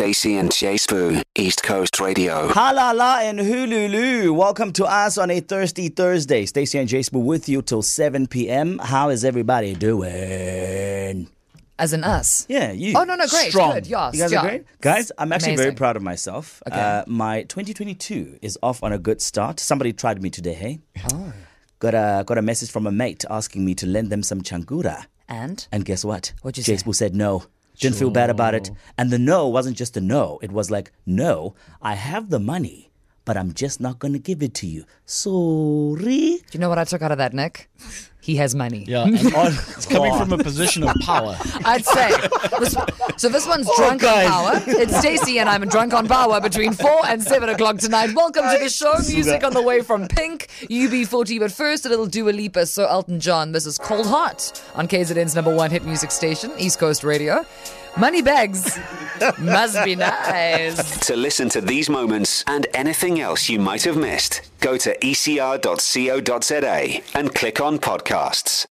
Stacey and Jay Spoo, East Coast Radio. Halala and Hululu. Welcome to us on a Thirsty Thursday. Stacey and Jay Spoo with you till 7 p.m. How is everybody doing? As in us? Yeah, you. Oh, no, great. Strong. Good, yes. You guys are great? Guys, I'm actually very Amazing. proud of myself. Okay. My 2022 is off on a good start. Somebody tried me today, hey? Oh. Got a message from a mate asking me to lend them some changura. And? And guess what? What'd you say? Jay Spoo said no. Didn't feel bad about it. And the no wasn't just a no. It was like, no, I have the money, but I'm just not going to give it to you. Sorry. Do you know what I took out of that, Nick? He has money. Yeah, and it's coming from a position of power. I'd say. This one's drunk on power. It's Stacey and I'm drunk on power between 4 and 7 o'clock tonight. Welcome to the show. Music on the way from Pink, UB40. But first, a little Dua Lipa, so Elton John. This is Cold Heart on KZN's #1 hit music station, East Coast Radio. Money bags must be nice. To listen to these moments and anything else you might have missed, go to ecr.co.za and click on podcasts.